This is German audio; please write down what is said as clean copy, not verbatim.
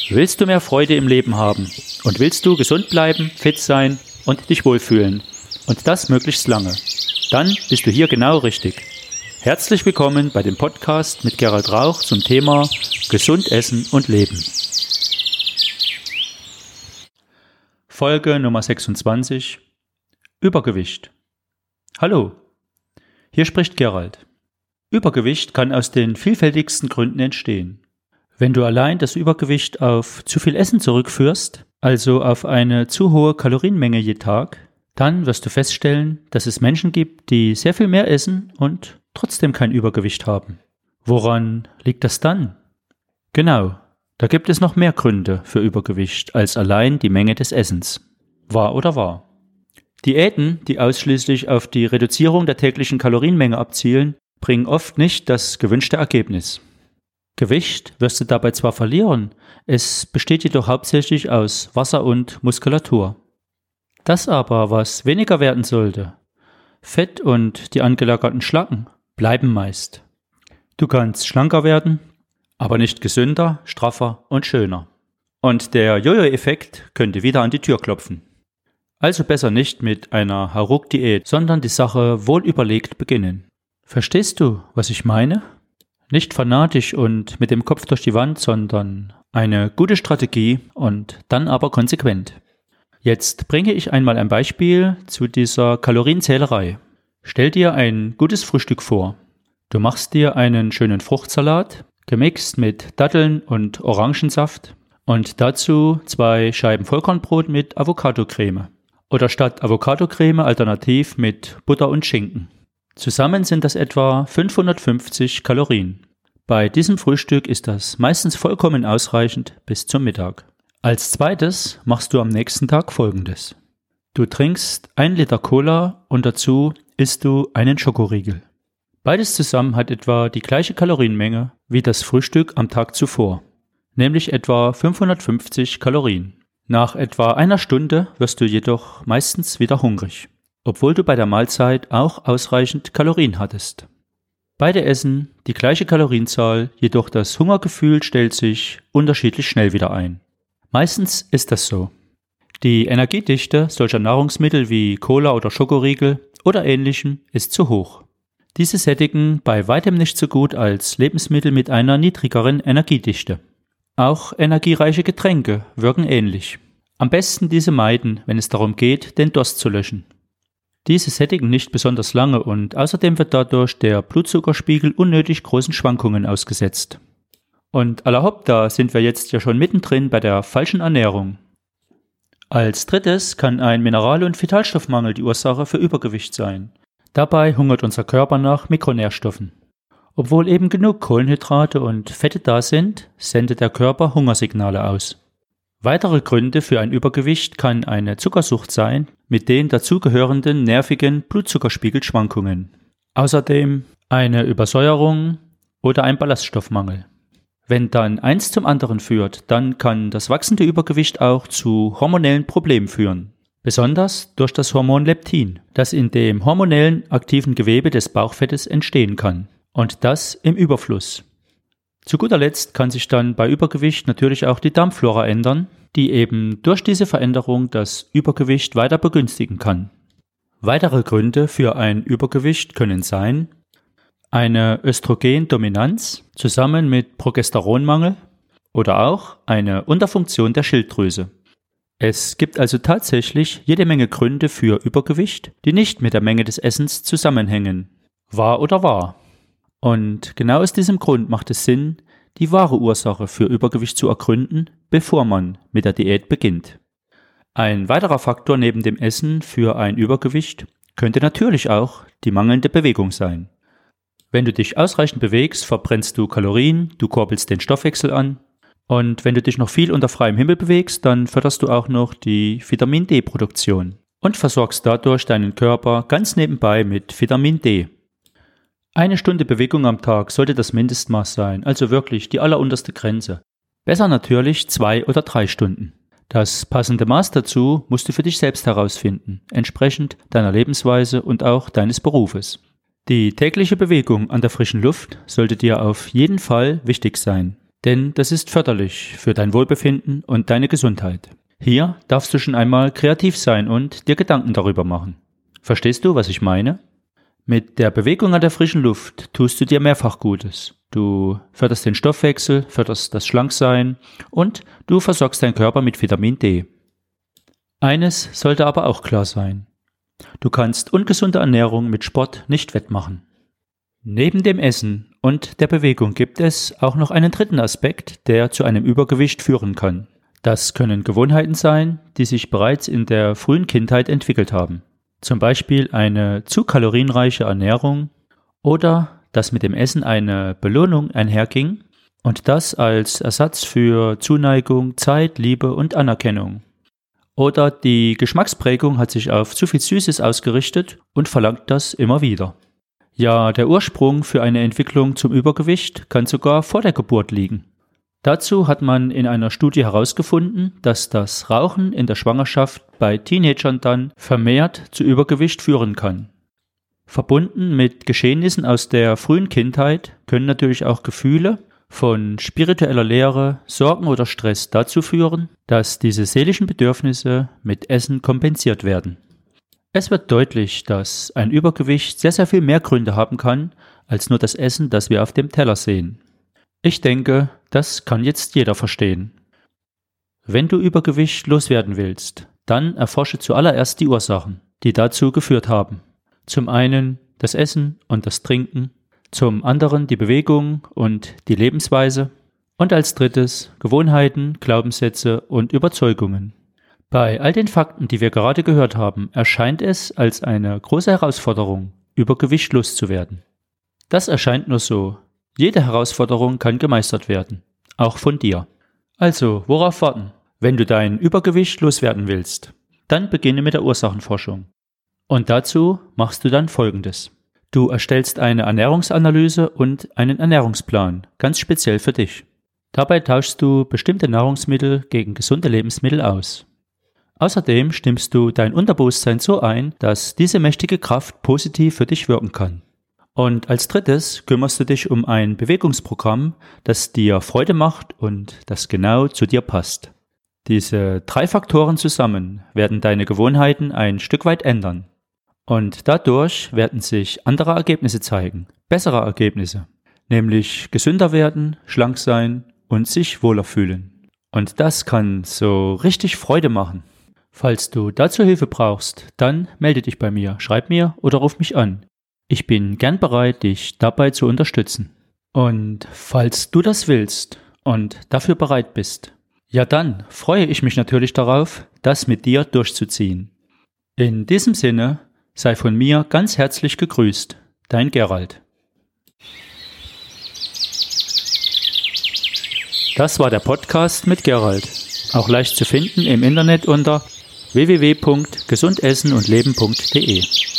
Willst du mehr Freude im Leben haben? Und willst du gesund bleiben, fit sein und dich wohlfühlen? Und das möglichst lange? Dann bist du hier genau richtig. Herzlich willkommen bei dem Podcast mit Gerald Rauch zum Thema Gesund essen und leben. Folge Nummer 26: Übergewicht. Hallo, hier spricht Gerald. Übergewicht kann aus den vielfältigsten Gründen entstehen. Wenn du allein das Übergewicht auf zu viel Essen zurückführst, also auf eine zu hohe Kalorienmenge je Tag, dann wirst du feststellen, dass es Menschen gibt, die sehr viel mehr essen und trotzdem kein Übergewicht haben. Woran liegt das dann? Genau, da gibt es noch mehr Gründe für Übergewicht als allein die Menge des Essens. Wahr oder wahr? Diäten, die ausschließlich auf die Reduzierung der täglichen Kalorienmenge abzielen, bringen oft nicht das gewünschte Ergebnis. Gewicht wirst du dabei zwar verlieren, es besteht jedoch hauptsächlich aus Wasser und Muskulatur. Das aber, was weniger werden sollte, Fett und die angelagerten Schlacken, bleiben meist. Du kannst schlanker werden, aber nicht gesünder, straffer und schöner. Und der Jojo-Effekt könnte wieder an die Tür klopfen. Also besser nicht mit einer Hauruck-Diät, sondern die Sache wohl überlegt beginnen. Verstehst du, was ich meine? Nicht fanatisch und mit dem Kopf durch die Wand, sondern eine gute Strategie und dann aber konsequent. Jetzt bringe ich einmal ein Beispiel zu dieser Kalorienzählerei. Stell dir ein gutes Frühstück vor. Du machst dir einen schönen Fruchtsalat, gemixt mit Datteln und Orangensaft und dazu 2 Scheiben Vollkornbrot mit Avocadocreme. Oder statt Avocadocreme alternativ mit Butter und Schinken. Zusammen sind das etwa 550 Kalorien. Bei diesem Frühstück ist das meistens vollkommen ausreichend bis zum Mittag. Als zweites machst du am nächsten Tag Folgendes. Du trinkst 1 Liter Cola und dazu isst du einen Schokoriegel. Beides zusammen hat etwa die gleiche Kalorienmenge wie das Frühstück am Tag zuvor, nämlich etwa 550 Kalorien. Nach etwa einer Stunde wirst du jedoch meistens wieder hungrig, obwohl du bei der Mahlzeit auch ausreichend Kalorien hattest. Beide essen die gleiche Kalorienzahl, jedoch das Hungergefühl stellt sich unterschiedlich schnell wieder ein. Meistens ist das so. Die Energiedichte solcher Nahrungsmittel wie Cola oder Schokoriegel oder Ähnlichem ist zu hoch. Diese sättigen bei weitem nicht so gut als Lebensmittel mit einer niedrigeren Energiedichte. Auch energiereiche Getränke wirken ähnlich. Am besten diese meiden, wenn es darum geht, den Durst zu löschen. Diese sättigen nicht besonders lange und außerdem wird dadurch der Blutzuckerspiegel unnötig großen Schwankungen ausgesetzt. Und allerhaupt, da sind wir jetzt ja schon mittendrin bei der falschen Ernährung. Als drittes kann ein Mineral- und Vitalstoffmangel die Ursache für Übergewicht sein. Dabei hungert unser Körper nach Mikronährstoffen. Obwohl eben genug Kohlenhydrate und Fette da sind, sendet der Körper Hungersignale aus. Weitere Gründe für ein Übergewicht kann eine Zuckersucht sein, mit den dazugehörenden nervigen Blutzuckerspiegelschwankungen. Außerdem eine Übersäuerung oder ein Ballaststoffmangel. Wenn dann eins zum anderen führt, dann kann das wachsende Übergewicht auch zu hormonellen Problemen führen. Besonders durch das Hormon Leptin, das in dem hormonellen aktiven Gewebe des Bauchfettes entstehen kann. Und das im Überfluss. Zu guter Letzt kann sich dann bei Übergewicht natürlich auch die Darmflora ändern, die eben durch diese Veränderung das Übergewicht weiter begünstigen kann. Weitere Gründe für ein Übergewicht können sein: eine Östrogendominanz zusammen mit Progesteronmangel oder auch eine Unterfunktion der Schilddrüse. Es gibt also tatsächlich jede Menge Gründe für Übergewicht, die nicht mit der Menge des Essens zusammenhängen. Wahr oder wahr? Und genau aus diesem Grund macht es Sinn, die wahre Ursache für Übergewicht zu ergründen, bevor man mit der Diät beginnt. Ein weiterer Faktor neben dem Essen für ein Übergewicht könnte natürlich auch die mangelnde Bewegung sein. Wenn du dich ausreichend bewegst, verbrennst du Kalorien, du kurbelst den Stoffwechsel an und wenn du dich noch viel unter freiem Himmel bewegst, dann förderst du auch noch die Vitamin D-Produktion und versorgst dadurch deinen Körper ganz nebenbei mit Vitamin D. 1 Stunde Bewegung am Tag sollte das Mindestmaß sein, also wirklich die allerunterste Grenze. Besser natürlich 2 oder 3 Stunden. Das passende Maß dazu musst du für dich selbst herausfinden, entsprechend deiner Lebensweise und auch deines Berufes. Die tägliche Bewegung an der frischen Luft sollte dir auf jeden Fall wichtig sein. Denn das ist förderlich für dein Wohlbefinden und deine Gesundheit. Hier darfst du schon einmal kreativ sein und dir Gedanken darüber machen. Verstehst du, was ich meine? Mit der Bewegung an der frischen Luft tust du dir mehrfach Gutes. Du förderst den Stoffwechsel, förderst das Schlanksein und du versorgst deinen Körper mit Vitamin D. Eines sollte aber auch klar sein. Du kannst ungesunde Ernährung mit Sport nicht wettmachen. Neben dem Essen und der Bewegung gibt es auch noch einen dritten Aspekt, der zu einem Übergewicht führen kann. Das können Gewohnheiten sein, die sich bereits in der frühen Kindheit entwickelt haben. Zum Beispiel eine zu kalorienreiche Ernährung oder dass mit dem Essen eine Belohnung einherging und das als Ersatz für Zuneigung, Zeit, Liebe und Anerkennung. Oder die Geschmacksprägung hat sich auf zu viel Süßes ausgerichtet und verlangt das immer wieder. Ja, der Ursprung für eine Entwicklung zum Übergewicht kann sogar vor der Geburt liegen. Dazu hat man in einer Studie herausgefunden, dass das Rauchen in der Schwangerschaft bei Teenagern dann vermehrt zu Übergewicht führen kann. Verbunden mit Geschehnissen aus der frühen Kindheit können natürlich auch Gefühle von spiritueller Leere, Sorgen oder Stress dazu führen, dass diese seelischen Bedürfnisse mit Essen kompensiert werden. Es wird deutlich, dass ein Übergewicht sehr, sehr viel mehr Gründe haben kann, als nur das Essen, das wir auf dem Teller sehen. Ich denke, das kann jetzt jeder verstehen. Wenn du Übergewicht loswerden willst, dann erforsche zuallererst die Ursachen, die dazu geführt haben. Zum einen das Essen und das Trinken, zum anderen die Bewegung und die Lebensweise und als drittes Gewohnheiten, Glaubenssätze und Überzeugungen. Bei all den Fakten, die wir gerade gehört haben, erscheint es als eine große Herausforderung, Übergewicht loszuwerden. Das erscheint nur so. Jede Herausforderung kann gemeistert werden, auch von dir. Also, worauf warten? Wenn du dein Übergewicht loswerden willst, dann beginne mit der Ursachenforschung. Und dazu machst du dann Folgendes. Du erstellst eine Ernährungsanalyse und einen Ernährungsplan, ganz speziell für dich. Dabei tauschst du bestimmte Nahrungsmittel gegen gesunde Lebensmittel aus. Außerdem stimmst du dein Unterbewusstsein so ein, dass diese mächtige Kraft positiv für dich wirken kann. Und als drittes kümmerst du dich um ein Bewegungsprogramm, das dir Freude macht und das genau zu dir passt. Diese 3 Faktoren zusammen werden deine Gewohnheiten ein Stück weit ändern. Und dadurch werden sich andere Ergebnisse zeigen, bessere Ergebnisse, nämlich gesünder werden, schlank sein und sich wohler fühlen. Und das kann so richtig Freude machen. Falls du dazu Hilfe brauchst, dann melde dich bei mir, schreib mir oder ruf mich an. Ich bin gern bereit, dich dabei zu unterstützen. Und falls du das willst und dafür bereit bist, ja dann freue ich mich natürlich darauf, das mit dir durchzuziehen. In diesem Sinne, sei von mir ganz herzlich gegrüßt, dein Gerald. Das war der Podcast mit Gerald, auch leicht zu finden im Internet unter www.gesundessenundleben.de.